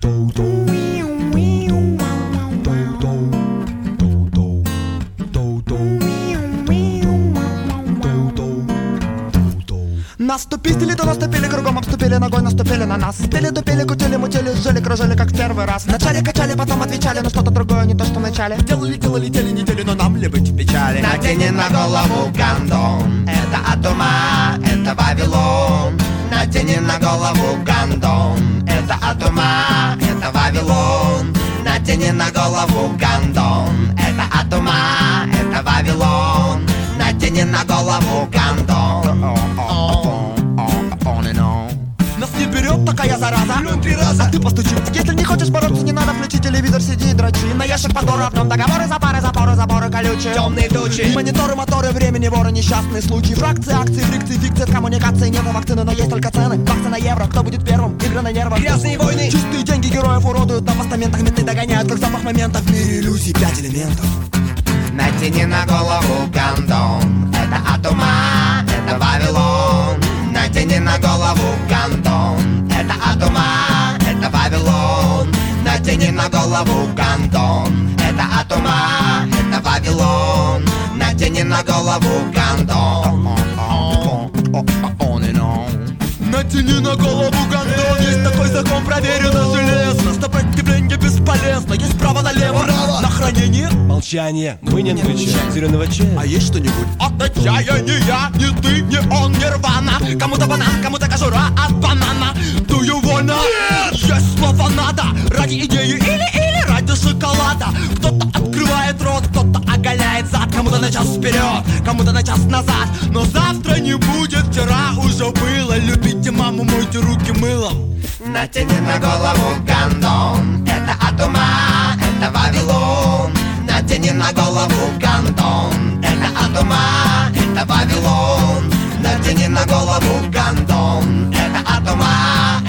Наступили, то наступили, кругом обступили, ногой наступили на нас. Спели, тупили, кутили, мутили, жили, кружили, как в первый раз. Вначале качали, потом отвечали, но что-то другое, не то, что в начале. Делали, делали недели, но нам ли быть в печали? Надени на голову гандон, это от ума, это Вавилон. Надени на голову гандон, это от ума, это Вавилон. Надени на голову гандон, это от ума, это Вавилон. Надени на голову гандон. Нас не берет такая зараза. Плюнь 3 раза, а ты постучи. Если не хочешь бороться, не надо включить телевизор, сиди и дрочи. На ящик Пандоры, в нем договоры, запары, запоры, заборы колючие. Темные тучи, мониторы, моторы, времени, воры, несчастные случаи. Фракции, акции, фрикции, фикции, от коммуникации. Нету вакцины, но есть только цены. Баксы на евро, кто будет первым? Игры на нервах. грязные войны, чистые деньги героев уродуют на постаментах. Менты догоняют, как запах момента. В мире иллюзий 5 элементов. надени на голову гандон, это от ума, это Вавилон. Надени на голову гандон, это от ума, это Вавилон. Надени на голову гандон, это от ума, это Вавилон. Надени на голову гандон. Натяни на голову гандон. Есть такой закон, проверено железно. Сопротивление бесполезно. Есть право налево, на хранение. Молчание, мы не отвечаем. Зеленого чая. А есть что-нибудь? От отчаяния. Ни ты, ни он, нирвана. Кому-то банан, кому-то кожура от банана. Дую вольно. Есть слово надо. Ради идеи или ради шоколада. Кто-то открывает рот, кто-то оголяет зад. Кому-то на час вперед, кому-то на час назад. Но завтра не будет, вчера уже было. Любите маму, мойте руки мылом. Натяни на голову гандон, это от ума, это Вавилон. Натяни на голову гандон, это от ума, это Вавилон. Натяни на голову гандон, это от ума,